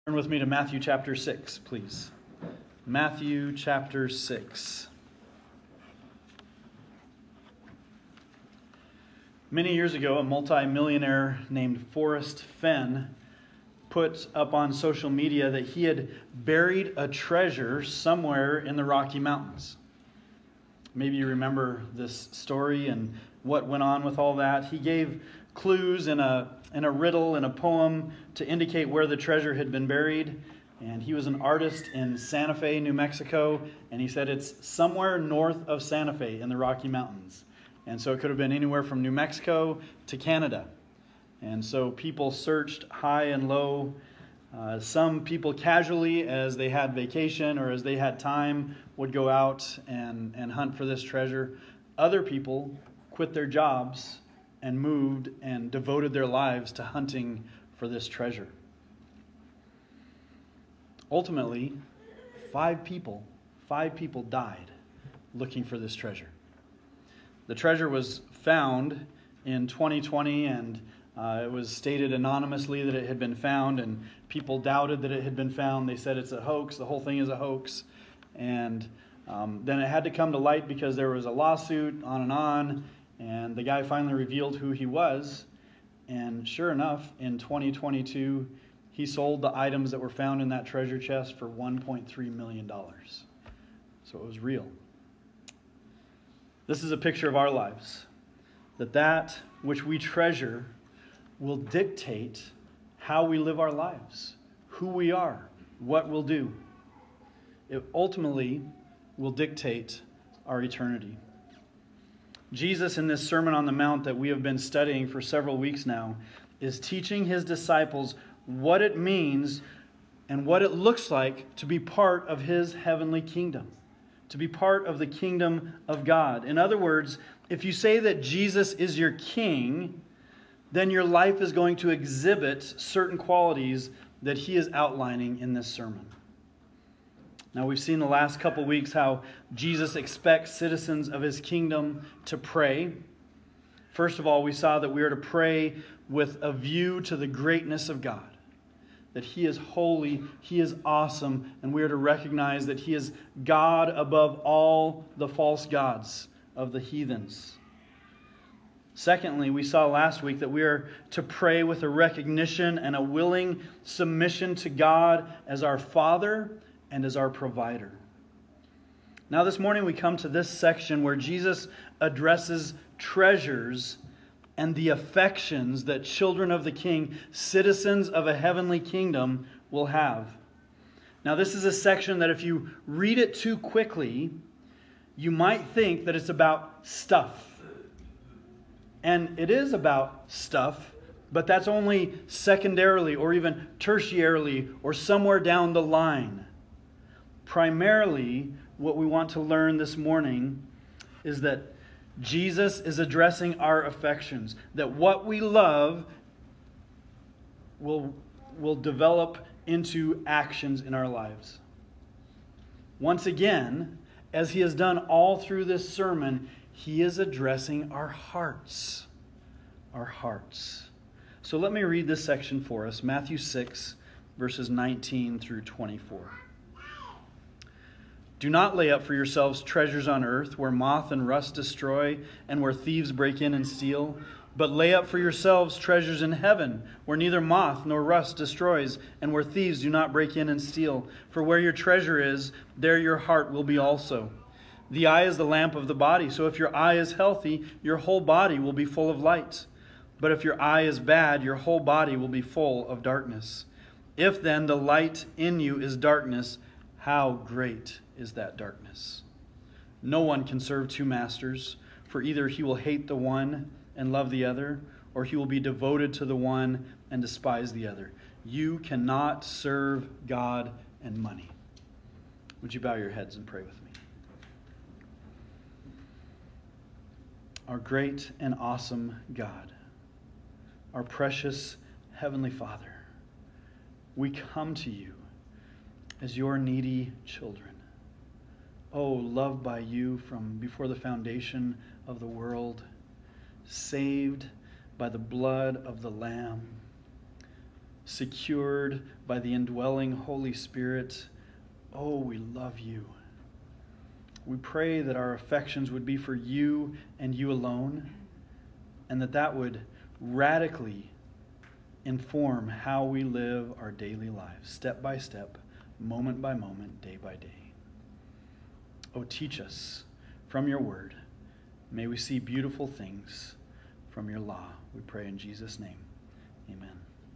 Turn with me to Matthew chapter 6, please. Matthew chapter 6. Many years ago, a multi-millionaire named Forrest Fenn put up on social media that he had buried a treasure somewhere in the Rocky Mountains. Maybe you remember this story and what went on with all that. He gave clues in a riddle, in a poem, to indicate where the treasure had been buried. And he was an artist in Santa Fe, New Mexico. And he said it's somewhere north of Santa Fe in the Rocky Mountains. And so it could have been anywhere from New Mexico to Canada. And so people searched high and low. Some people casually, as they had vacation or as they had time, would go out and hunt for this treasure. Other people quit their jobs and moved and devoted their lives to hunting for this treasure. Ultimately, five people died looking for this treasure. The treasure was found in 2020, and it was stated anonymously that it had been found, and people doubted that it had been found. They said it's a hoax, the whole thing is a hoax. And then it had to come to light because there was a lawsuit on, and the guy finally revealed who he was. And sure enough, in 2022, he sold the items that were found in that treasure chest for $1.3 million. So it was real. This is a picture of our lives. That which we treasure will dictate how we live our lives, who we are, what we'll do. It ultimately will dictate our eternity. Jesus, in this Sermon on the Mount that we have been studying for several weeks now, is teaching his disciples what it means and what it looks like to be part of his heavenly kingdom, to be part of the kingdom of God. In other words, if you say that Jesus is your king, then your life is going to exhibit certain qualities that he is outlining in this sermon. Now, we've seen the last couple weeks how Jesus expects citizens of his kingdom to pray. First of all, we saw that we are to pray with a view to the greatness of God, that he is holy, he is awesome, and we are to recognize that he is God above all the false gods of the heathens. Secondly, we saw last week that we are to pray with a recognition and a willing submission to God as our Father and as our provider. Now this morning we come to this section where Jesus addresses treasures and the affections that children of the King, citizens of a heavenly kingdom, will have. Now this is a section that if you read it too quickly, you might think that it's about stuff. And it is about stuff, but that's only secondarily or even tertiarily or somewhere down the line. Primarily, what we want to learn this morning is that Jesus is addressing our affections, that what we love will develop into actions in our lives. Once again, as he has done all through this sermon, he is addressing our hearts. Our hearts. So let me read this section for us, Matthew 6, verses 19 through 24. Do not lay up for yourselves treasures on earth, where moth and rust destroy, and where thieves break in and steal. But lay up for yourselves treasures in heaven, where neither moth nor rust destroys, and where thieves do not break in and steal. For where your treasure is, there your heart will be also. The eye is the lamp of the body, so if your eye is healthy, your whole body will be full of light. But if your eye is bad, your whole body will be full of darkness. If then the light in you is darkness, how great is that darkness? No one can serve two masters, for either he will hate the one and love the other, or he will be devoted to the one and despise the other. You cannot serve God and money. Would you bow your heads and pray with me? Our great and awesome God, our precious Heavenly Father, we come to you as your needy children. Oh, loved by you from before the foundation of the world, saved by the blood of the Lamb, secured by the indwelling Holy Spirit. Oh, we love you. We pray that our affections would be for you and you alone, and that would radically inform how we live our daily lives, step by step, moment by moment, day by day. Oh, teach us from your word. May we see beautiful things from your law. We pray in Jesus' name. Amen.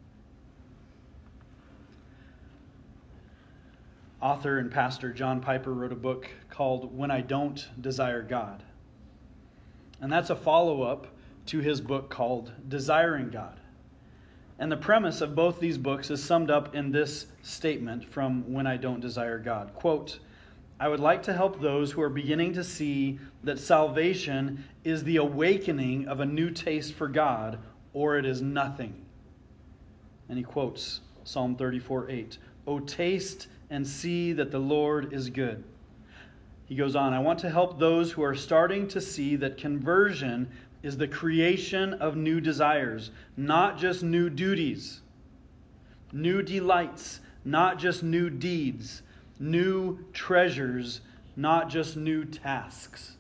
Author and pastor John Piper wrote a book called When I Don't Desire God. And that's a follow-up to his book called Desiring God. And the premise of both these books is summed up in this statement from When I Don't Desire God. Quote, I would like to help those who are beginning to see that salvation is the awakening of a new taste for God, or it is nothing. And he quotes Psalm 34:8, O taste and see that the Lord is good. He goes on, I want to help those who are starting to see that conversion is the creation of new desires, not just new duties, new delights, not just new deeds, new treasures, not just new tasks.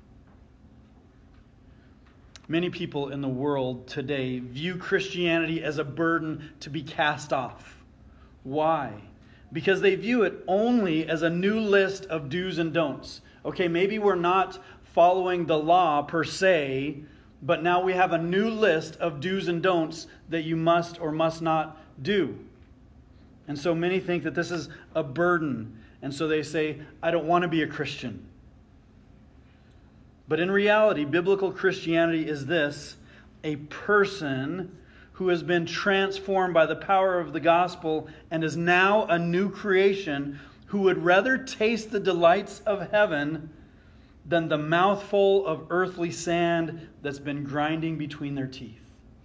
Many people in the world today view Christianity as a burden to be cast off. Why? Because they view it only as a new list of do's and don'ts. Okay, maybe we're not following the law per se, but now we have a new list of do's and don'ts that you must or must not do. And so many think that this is a burden. And so they say, I don't want to be a Christian. But in reality, biblical Christianity is this: a person who has been transformed by the power of the gospel and is now a new creation, who would rather taste the delights of heaven than the mouthful of earthly sand that's been grinding between their teeth.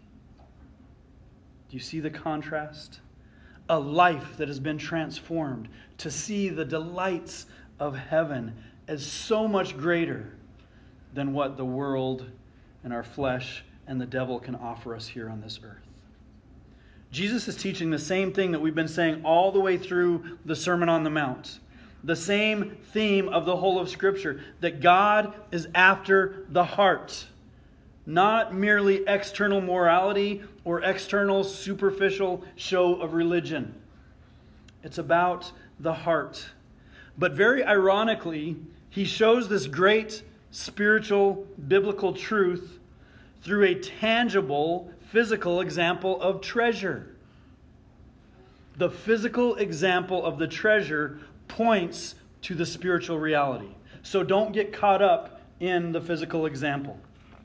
Do you see the contrast? A life that has been transformed to see the delights of heaven as so much greater than what the world and our flesh and the devil can offer us here on this earth. Jesus is teaching the same thing that we've been saying all the way through the Sermon on the Mount. The same theme of the whole of Scripture, that God is after the heart. Not merely external morality or external superficial show of religion. It's about the heart. But very ironically, he shows this great spiritual biblical truth through a tangible physical example of treasure. The physical example of the treasure points to the spiritual reality. So don't get caught up in the physical example.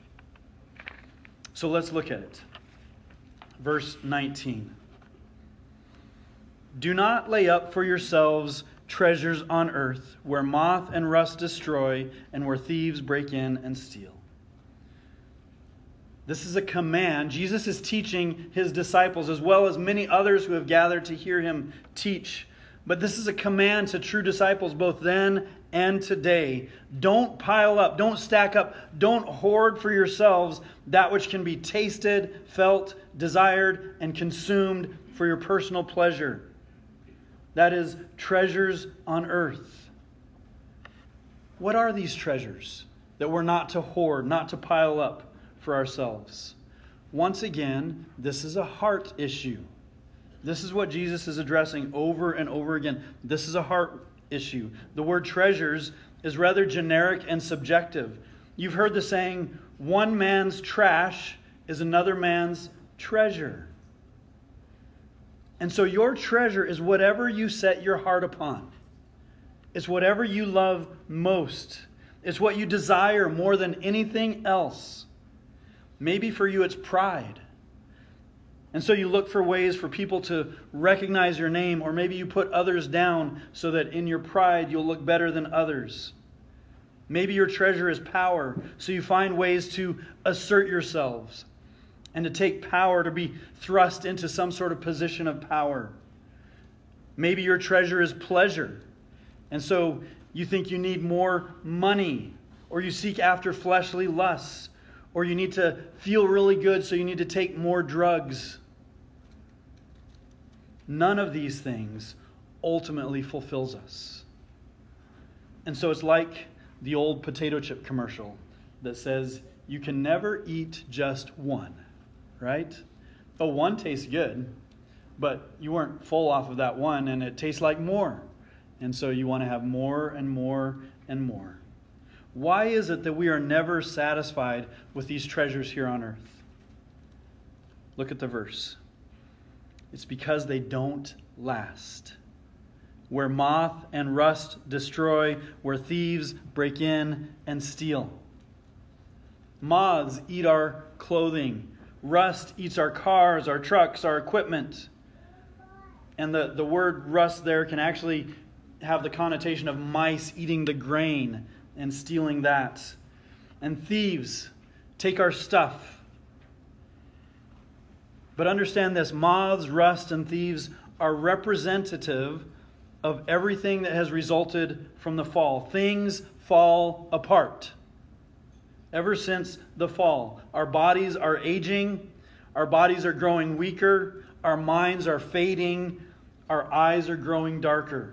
So let's look at it. Verse 19. Do not lay up for yourselves treasures on earth, where moth and rust destroy, and where thieves break in and steal. This is a command. Jesus is teaching his disciples, as well as many others who have gathered to hear him teach. But this is a command to true disciples both then and today. Don't pile up, don't stack up, don't hoard for yourselves that which can be tasted, felt, desired, and consumed for your personal pleasure. That is, treasures on earth. What are these treasures that we're not to hoard, not to pile up for ourselves? Once again, this is a heart issue. This is what Jesus is addressing over and over again. This is a heart issue. The word treasures is rather generic and subjective. You've heard the saying, one man's trash is another man's treasure. And so your treasure is whatever you set your heart upon. It's whatever you love most. It's what you desire more than anything else. Maybe for you it's pride. And so you look for ways for people to recognize your name, or maybe you put others down so that in your pride you'll look better than others. Maybe your treasure is power, so you find ways to assert yourselves and to take power, to be thrust into some sort of position of power. Maybe your treasure is pleasure, and so you think you need more money, or you seek after fleshly lusts, or you need to feel really good, so you need to take more drugs. none of these things ultimately fulfills us. And so it's like the old potato chip commercial that says you can never eat just one, right? Oh, one tastes good, but you weren't full off of that one, and it tastes like more. And so you want to have more and more and more. Why is it that we are never satisfied with these treasures here on earth? Look at the verse. It's because they don't last. Where moth and rust destroy, where thieves break in and steal. Moths eat our clothing. Rust eats our cars, our trucks, our equipment. And the word rust there can actually have the connotation of mice eating the grain and stealing that. And thieves take our stuff. But understand this, moths, rust, and thieves are representative of everything that has resulted from the fall. Things fall apart. Ever since the fall, our bodies are aging, our bodies are growing weaker, our minds are fading, our eyes are growing darker.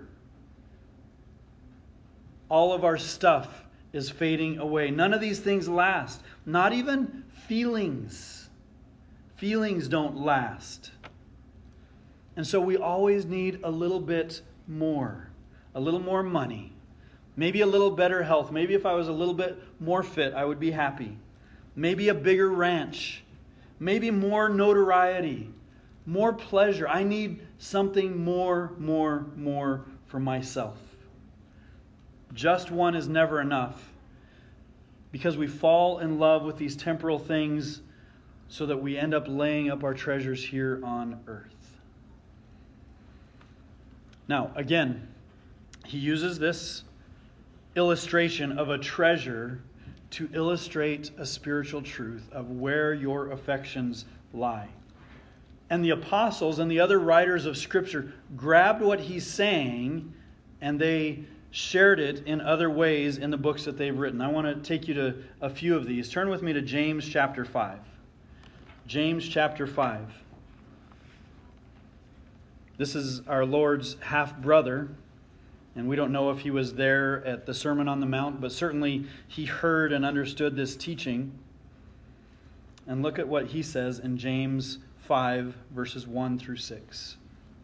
All of our stuff is fading away. None of these things last. Not even feelings. Feelings don't last. And so we always need a little bit more. A little more money. Maybe a little better health. Maybe if I was a little bit more fit, I would be happy. Maybe a bigger ranch. Maybe more notoriety. More pleasure. I need something more for myself. Just one is never enough, because we fall in love with these temporal things so that we end up laying up our treasures here on earth. Now, again, he uses this illustration of a treasure to illustrate a spiritual truth of where your affections lie. And the apostles and the other writers of Scripture grabbed what he's saying and they shared it in other ways in the books that they've written. I want to take you to a few of these. Turn with me to James chapter 5. James chapter 5. This is our Lord's half-brother, and we don't know if he was there at the Sermon on the Mount, but certainly he heard and understood this teaching. And look at what he says in James 5, verses 1 through 6.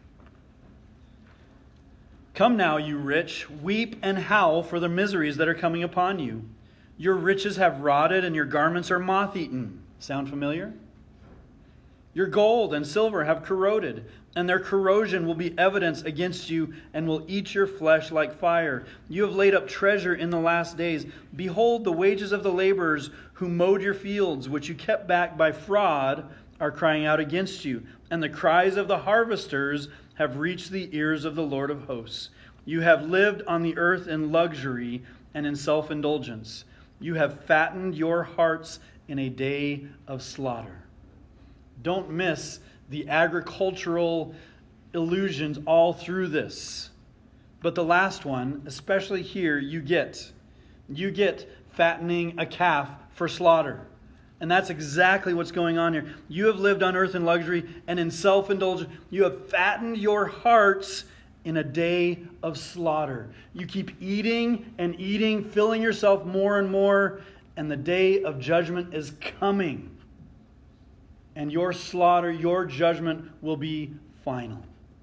Come now, you rich, weep and howl for the miseries that are coming upon you. Your riches have rotted and your garments are moth-eaten. Sound familiar? Your gold and silver have corroded, and their corrosion will be evidence against you and will eat your flesh like fire. You have laid up treasure in the last days. Behold, the wages of the laborers who mowed your fields, which you kept back by fraud, are crying out against you. And the cries of the harvesters have reached the ears of the Lord of hosts. You have lived on the earth in luxury and in self-indulgence. You have fattened your hearts in a day of slaughter. Don't miss the agricultural illusions all through this. But the last one, especially here, you get fattening a calf for slaughter. And that's exactly what's going on here. You have lived on earth in luxury and in self-indulgence. You have fattened your hearts in a day of slaughter. You keep eating and eating, filling yourself more and more, and the day of judgment is coming. And your slaughter, your judgment will be final.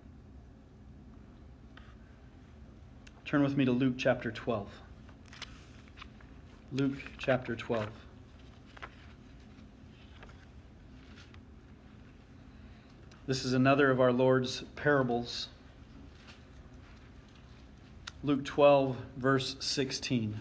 Turn with me to Luke chapter 12. Luke chapter 12. This is another of our Lord's parables. Luke 12, verse 16.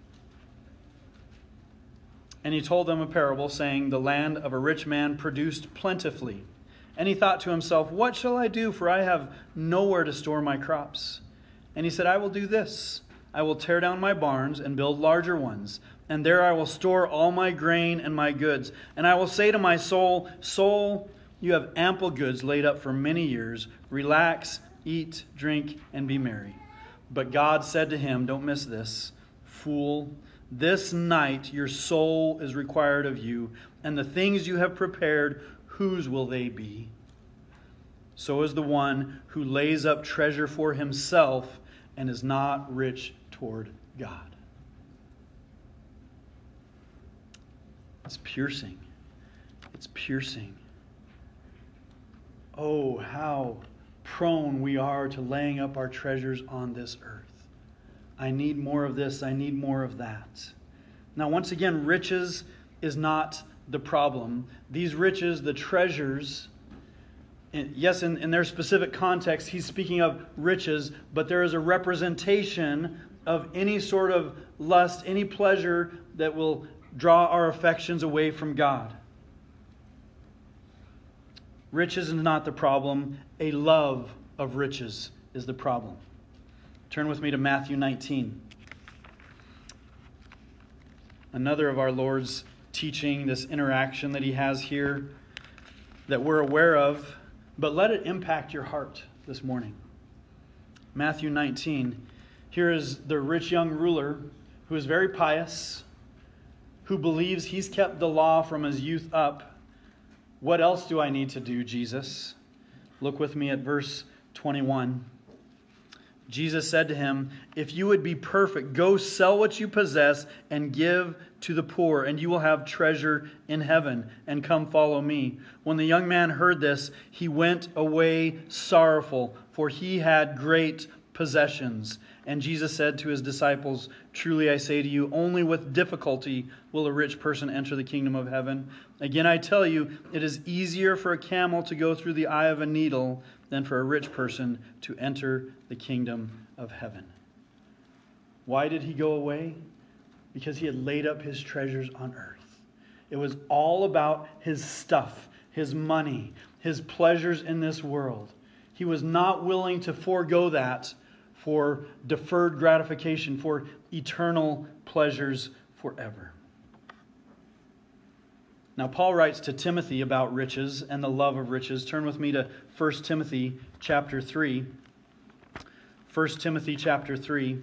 And he told them a parable, saying, the land of a rich man produced plentifully. And he thought to himself, what shall I do, for I have nowhere to store my crops? And he said, I will do this. I will tear down my barns and build larger ones. And there I will store all my grain and my goods. And I will say to my soul, soul, you have ample goods laid up for many years. Relax, eat, drink, and be merry. But God said to him, don't miss this, fool, this night your soul is required of you, and the things you have prepared, whose will they be? So is the one who lays up treasure for himself and is not rich toward God. It's piercing. It's piercing. Oh, how prone we are to laying up our treasures on this earth. I need more of this. I need more of that. Now, once again, riches is not the problem. These riches, the treasures, yes, in their specific context, he's speaking of riches, but there is a representation of any sort of lust, any pleasure that will draw our affections away from God. Riches is not the problem. A love of riches is the problem. Turn with me to Matthew 19. Another of our Lord's teaching, this interaction that he has here that we're aware of, but let it impact your heart this morning. Matthew 19. Here is the rich young ruler who is very pious, who believes he's kept the law from his youth up. What else do I need to do, Jesus? Look with me at verse 21. Jesus said to him, "If you would be perfect, go sell what you possess and give to the poor, and you will have treasure in heaven, and come follow me." When the young man heard this, he went away sorrowful, for he had great possessions. And Jesus said to his disciples, "Truly I say to you, only with difficulty will a rich person enter the kingdom of heaven. Again, I tell you, it is easier for a camel to go through the eye of a needle than for a rich person to enter the kingdom of heaven." Why did he go away? Because he had laid up his treasures on earth. It was all about his stuff, his money, his pleasures in this world. He was not willing to forego that for deferred gratification, for eternal pleasures forever. Now, Paul writes to Timothy about riches and the love of riches. Turn with me to 1 Timothy chapter 3. 1 Timothy chapter 3.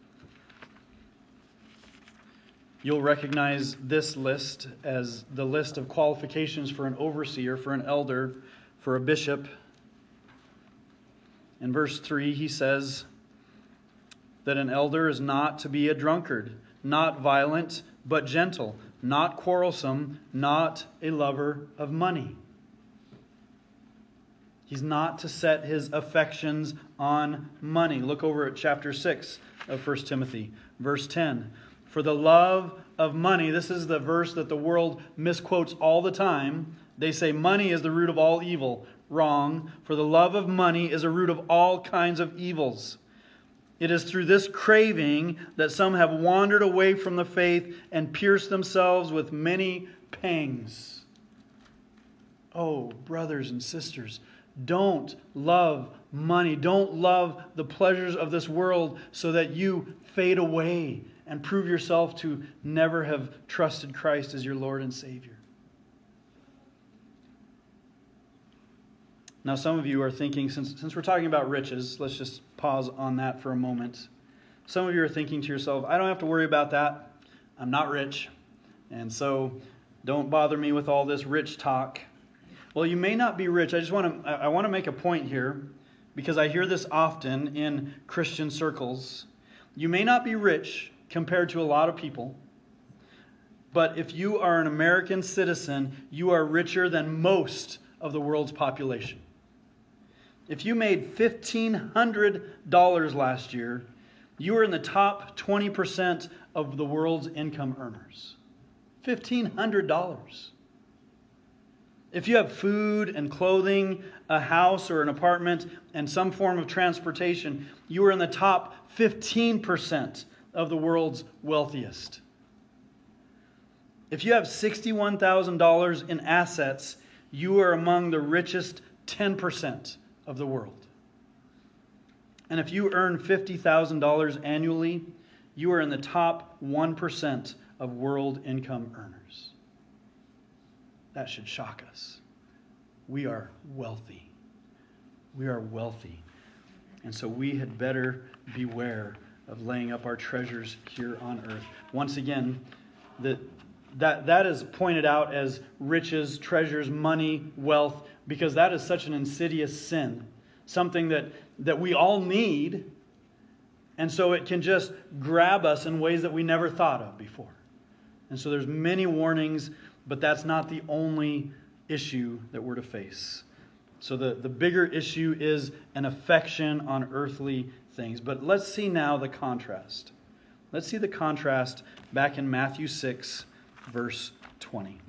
You'll recognize this list as the list of qualifications for an overseer, for an elder, for a bishop. In verse 3, he says that an elder is not to be a drunkard, not violent, but gentle, not quarrelsome, not a lover of money. He's not to set his affections on money. Look over at chapter 6 of 1 Timothy, verse 10. For the love of money, this is the verse that the world misquotes all the time. They say money is the root of all evil. Wrong. For the love of money is a root of all kinds of evils. It is through this craving that some have wandered away from the faith and pierced themselves with many pangs. Oh, brothers and sisters, don't love money. Don't love the pleasures of this world so that you fade away and prove yourself to never have trusted Christ as your Lord and Savior. Now, some of you are thinking, since we're talking about riches, let's just pause on that for a moment. Some of you are thinking to yourself, I don't have to worry about that. I'm not rich. And so don't bother me with all this rich talk. Well, you may not be rich. I want to make a point here, because I hear this often in Christian circles. You may not be rich compared to a lot of people, but if you are an American citizen, you are richer than most of the world's population. If you made $1,500 last year, you are in the top 20% of the world's income earners. $1,500. If you have food and clothing, a house or an apartment, and some form of transportation, you are in the top 15% of the world's wealthiest. If you have $61,000 in assets, you are among the richest 10% of the world. And if you earn $50,000 annually, you are in the top 1% of world income earners. That should shock us. We are wealthy. We are wealthy. And so we had better beware of laying up our treasures here on earth. Once again, that is pointed out as riches, treasures, money, wealth, because that is such an insidious sin. Something that we all need, and so it can just grab us in ways that we never thought of before. And so there's many warnings, but that's not the only issue that we're to face. So the bigger issue is an affection on earthly things. But let's see now the contrast. Let's see the contrast back in Matthew 6, verse 20.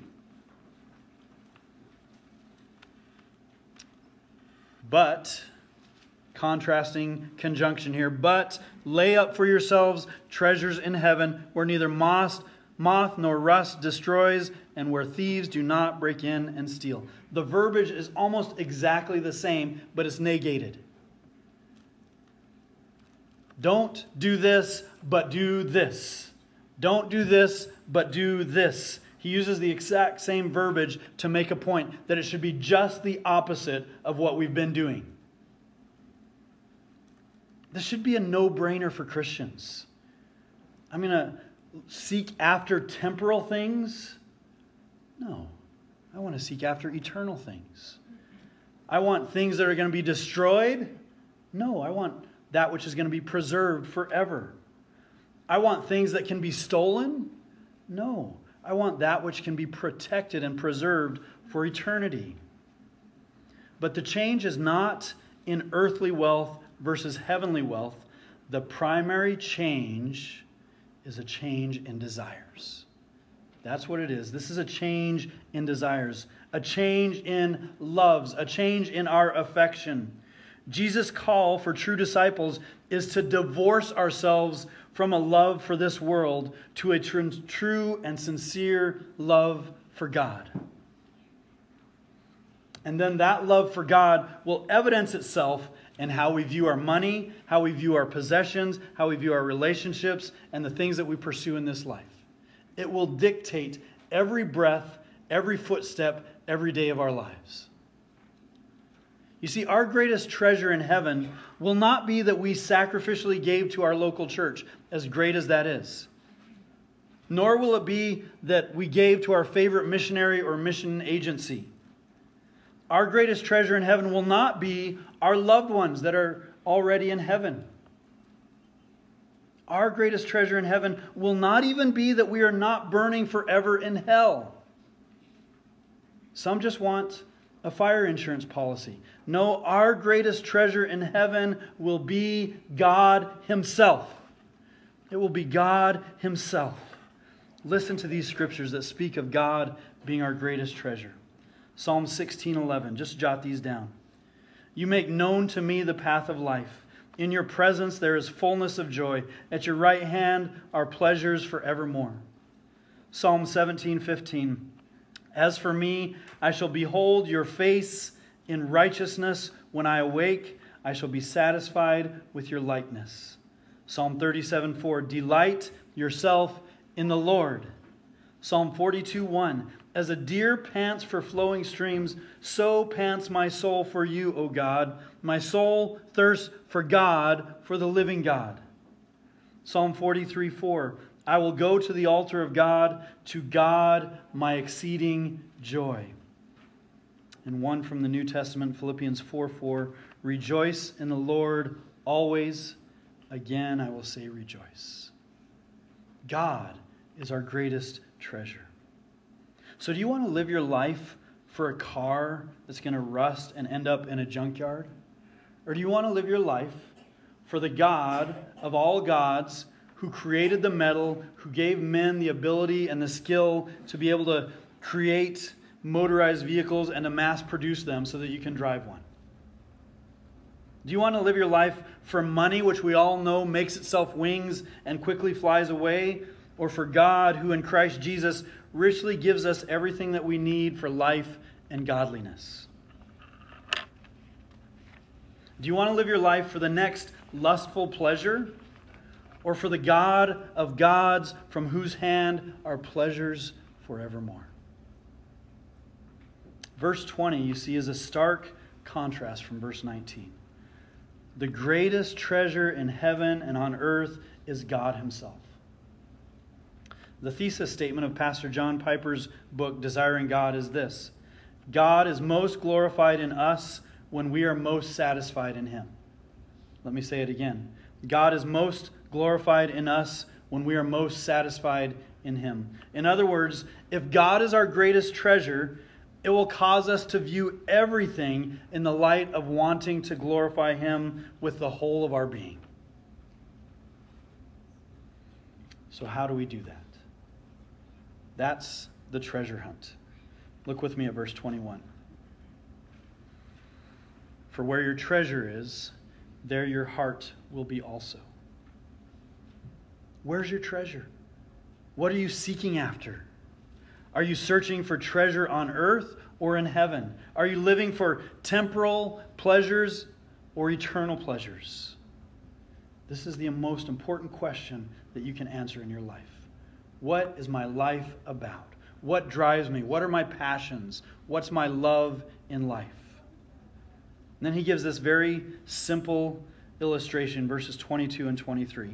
But, contrasting conjunction here, but lay up for yourselves treasures in heaven where neither moth nor rust destroys and where thieves do not break in and steal. The verbiage is almost exactly the same, but it's negated. Don't do this, but do this. Don't do this, but do this. He uses the exact same verbiage to make a point that it should be just the opposite of what we've been doing. This should be a no-brainer for Christians. I'm going to seek after temporal things? No. I want to seek after eternal things. I want things that are going to be destroyed? No, I want that which is going to be preserved forever. I want things that can be stolen? No. I want that which can be protected and preserved for eternity. But the change is not in earthly wealth versus heavenly wealth. The primary change is a change in desires. That's what it is. This is a change in desires, a change in loves, a change in our affection. Jesus' call for true disciples is to divorce ourselves from a love for this world to a true and sincere love for God. And then that love for God will evidence itself in how we view our money, how we view our possessions, how we view our relationships, and the things that we pursue in this life. It will dictate every breath, every footstep, every day of our lives. You see, our greatest treasure in heaven will not be that we sacrificially gave to our local church, as great as that is. Nor will it be that we gave to our favorite missionary or mission agency. Our greatest treasure in heaven will not be our loved ones that are already in heaven. Our greatest treasure in heaven will not even be that we are not burning forever in hell. Some just want a fire insurance policy. No, our greatest treasure in heaven will be God Himself. It will be God Himself. Listen to these scriptures that speak of God being our greatest treasure. Psalm 16:11. Just jot these down. You make known to me the path of life. In your presence there is fullness of joy. At your right hand are pleasures forevermore. Psalm 17:15. As for me, I shall behold your face in righteousness. When I awake, I shall be satisfied with your likeness. Psalm 37:4. Delight yourself in the Lord. Psalm 42:1. As a deer pants for flowing streams, so pants my soul for you, O God. My soul thirsts for God, for the living God. Psalm 43:4. I will go to the altar of God, to God my exceeding joy. And one from the New Testament, Philippians 4:4. Rejoice in the Lord always. Again, I will say rejoice. God is our greatest treasure. So do you want to live your life for a car that's going to rust and end up in a junkyard? Or do you want to live your life for the God of all gods, who created the metal, who gave men the ability and the skill to be able to create motorized vehicles and to mass produce them so that you can drive one? Do you want to live your life for money, which we all know makes itself wings and quickly flies away? Or for God, who in Christ Jesus richly gives us everything that we need for life and godliness? Do you want to live your life for the next lustful pleasure? Or for the God of gods, from whose hand are pleasures forevermore? Verse 20, you see, is a stark contrast from verse 19. The greatest treasure in heaven and on earth is God Himself. The thesis statement of Pastor John Piper's book, Desiring God, is this: God is most glorified in us when we are most satisfied in Him. Let me say it again. God is most glorified in us when we are most satisfied in Him. In other words, if God is our greatest treasure, it will cause us to view everything in the light of wanting to glorify Him with the whole of our being. So how do we do that? That's the treasure hunt. Look with me at verse 21. For where your treasure is, there your heart will be also. Where's your treasure? What are you seeking after? Are you searching for treasure on earth or in heaven? Are you living for temporal pleasures or eternal pleasures? This is the most important question that you can answer in your life. What is my life about? What drives me? What are my passions? What's my love in life? And then he gives this very simple illustration, verses 22 and 23.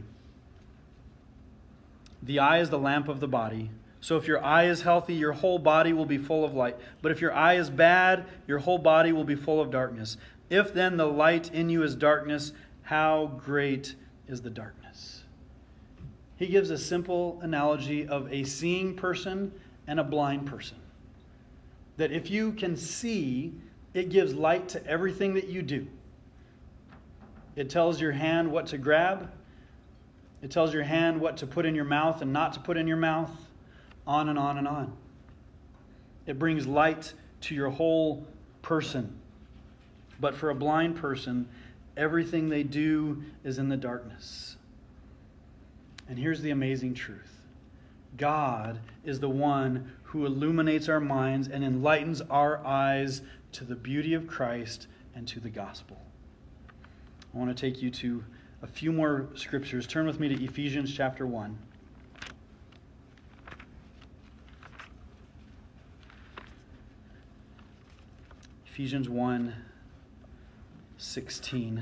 The eye is the lamp of the body. So if your eye is healthy, your whole body will be full of light. But if your eye is bad, your whole body will be full of darkness. If then the light in you is darkness, how great is the darkness? He gives a simple analogy of a seeing person and a blind person. That if you can see, it gives light to everything that you do. It tells your hand what to grab. It tells your hand what to put in your mouth and not to put in your mouth. On and on and on. It brings light to your whole person. But for a blind person, everything they do is in the darkness. And here's the amazing truth. God is the one who illuminates our minds and enlightens our eyes to the beauty of Christ and to the gospel. I want to take you to a few more scriptures. Turn with me to Ephesians chapter 1. Ephesians 1:16.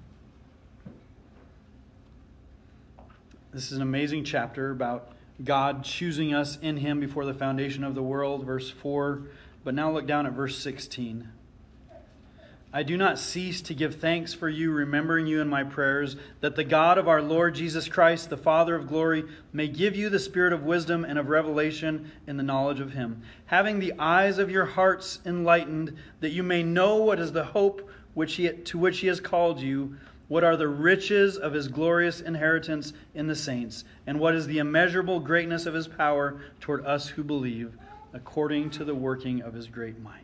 This is an amazing chapter about God choosing us in Him before the foundation of the world, verse 4. But now look down at verse 16. I do not cease to give thanks for you, remembering you in my prayers, that the God of our Lord Jesus Christ, the Father of glory, may give you the spirit of wisdom and of revelation in the knowledge of Him, having the eyes of your hearts enlightened, that you may know what is the hope to which He has called you, what are the riches of His glorious inheritance in the saints, and what is the immeasurable greatness of His power toward us who believe, according to the working of His great might.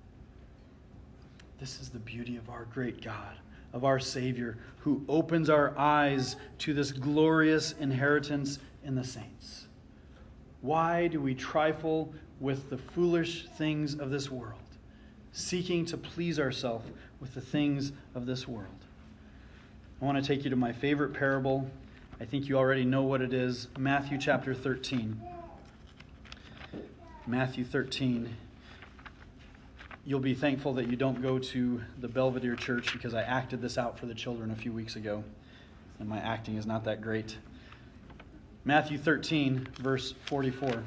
This is the beauty of our great God, of our Savior, who opens our eyes to this glorious inheritance in the saints. Why do we trifle with the foolish things of this world, seeking to please ourselves with the things of this world? I want to take you to my favorite parable. I think you already know what it is. Matthew chapter 13. Matthew 13. You'll be thankful that you don't go to the Belvedere Church, because I acted this out for the children a few weeks ago, and my acting is not that great. Matthew 13, verse 44.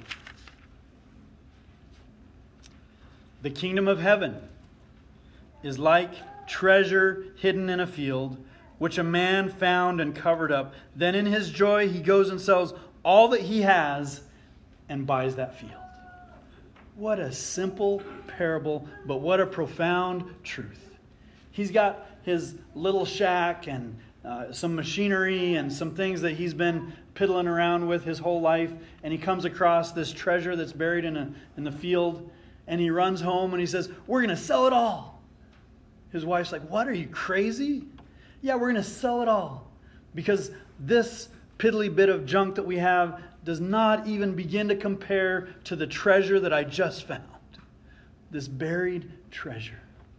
The kingdom of heaven is like treasure hidden in a field, which a man found and covered up. Then in his joy he goes and sells all that he has and buys that field. What a simple parable, but what a profound truth. He's got his little shack and some machinery and some things that he's been piddling around with his whole life, and he comes across this treasure that's buried in the field, and he runs home and he says, "We're going to sell it all." His wife's like, "What, are you crazy?" "Yeah, we're going to sell it all, because this piddly bit of junk that we have does not even begin to compare to the treasure that I just found. This buried treasure."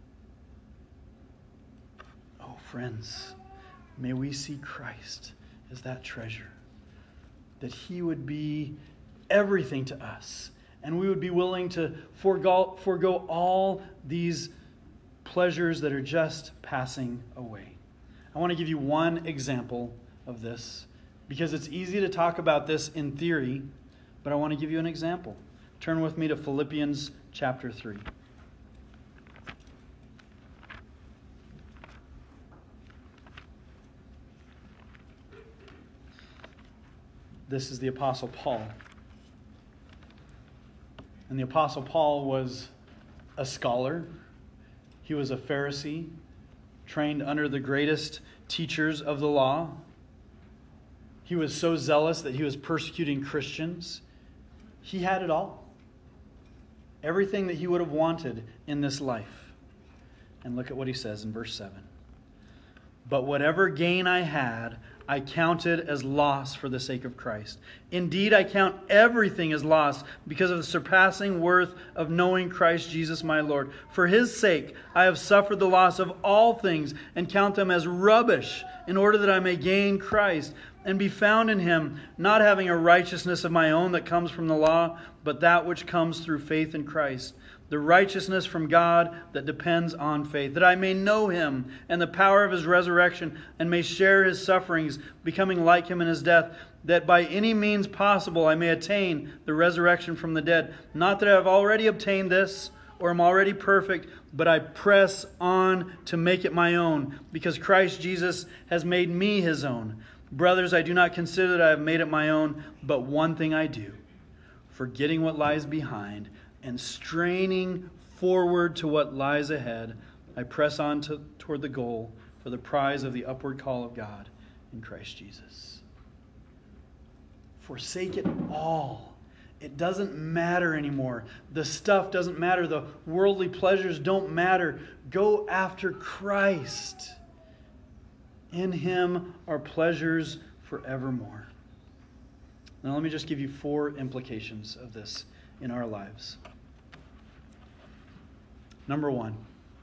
Oh, friends, may we see Christ as that treasure. That He would be everything to us. And we would be willing to forego all these pleasures that are just passing away. I want to give you one example of this, because it's easy to talk about this in theory, but I want to give you an example. Turn with me to Philippians chapter 3. This is the Apostle Paul. And the Apostle Paul was a scholar. He was a Pharisee, trained under the greatest teachers of the law. He was so zealous that he was persecuting Christians. He had it all. Everything that he would have wanted in this life. And look at what he says in verse 7. But whatever gain I had, I counted as loss for the sake of Christ. Indeed, I count everything as loss because of the surpassing worth of knowing Christ Jesus my Lord. For His sake, I have suffered the loss of all things and count them as rubbish in order that I may gain Christ and be found in Him, not having a righteousness of my own that comes from the law, but that which comes through faith in Christ. The righteousness from God that depends on faith, that I may know Him and the power of His resurrection and may share His sufferings, becoming like Him in His death, that by any means possible I may attain the resurrection from the dead. Not that I have already obtained this or am already perfect, but I press on to make it my own, because Christ Jesus has made me His own. Brothers, I do not consider that I have made it my own, but one thing I do, forgetting what lies behind and straining forward to what lies ahead, I press on toward the goal for the prize of the upward call of God in Christ Jesus. Forsake it all. It doesn't matter anymore. The stuff doesn't matter. The worldly pleasures don't matter. Go after Christ. In Him are pleasures forevermore. Now let me just give you 4 implications of this in our lives. Number 1,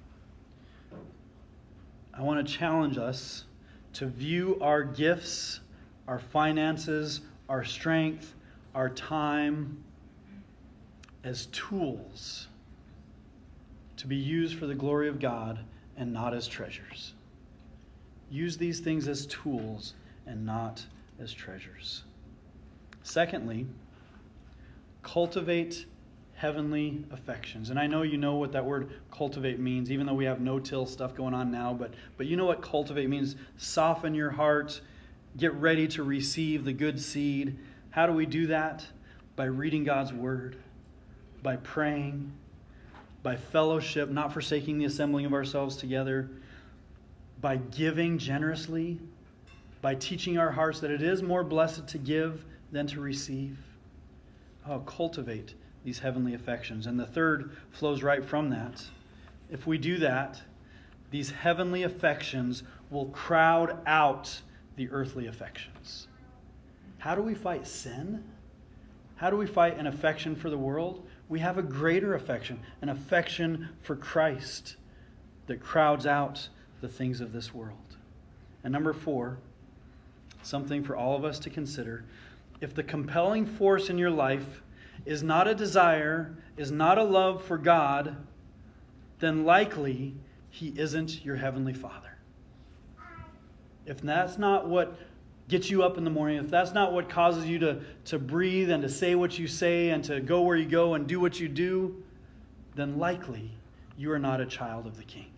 I want to challenge us to view our gifts, our finances, our strength, our time as tools to be used for the glory of God and not as treasures. Use these things as tools and not as treasures. Secondly, cultivate heavenly affections. And I know you know what that word cultivate means, even though we have no-till stuff going on now, but you know what cultivate means. Soften your heart. Get ready to receive the good seed. How do we do that? By reading God's Word, by praying, by fellowship, not forsaking the assembling of ourselves together, by giving generously, by teaching our hearts that it is more blessed to give than to receive. Oh, cultivate these heavenly affections. And the third flows right from that. If we do that, these heavenly affections will crowd out the earthly affections. How do we fight sin? How do we fight an affection for the world? We have a greater affection, an affection for Christ that crowds out the things of this world. And number 4, something for all of us to consider. If the compelling force in your life is not a desire, is not a love for God, then likely He isn't your Heavenly Father. If that's not what gets you up in the morning, if that's not what causes you to breathe and to say what you say and to go where you go and do what you do, then likely you are not a child of the King.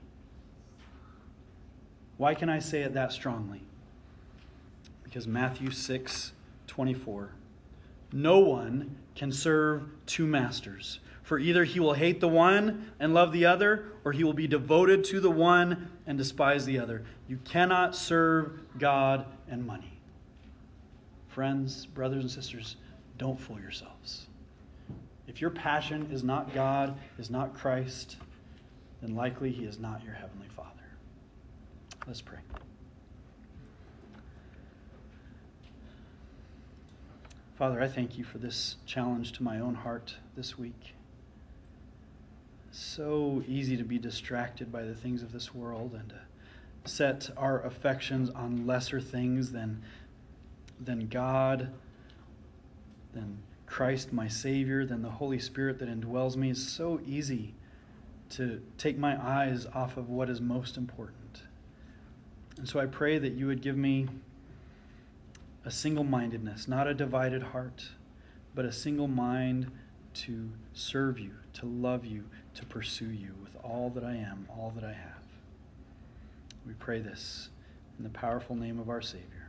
Why can I say it that strongly? Because Matthew 6:24. No one can serve 2 masters, for either he will hate the one and love the other, or he will be devoted to the one and despise the other. You cannot serve God and money. Friends, brothers and sisters, don't fool yourselves. If your passion is not God, is not Christ, then likely He is not your Heavenly Father. Let's pray. Father, I thank You for this challenge to my own heart this week. So easy to be distracted by the things of this world and to set our affections on lesser things than God, than Christ, my Savior, than the Holy Spirit that indwells me. It's so easy to take my eyes off of what is most important. And so I pray that You would give me a single-mindedness, not a divided heart, but a single mind to serve you, to love you, to pursue you with all that I am, all that I have. We pray this in the powerful name of our Savior.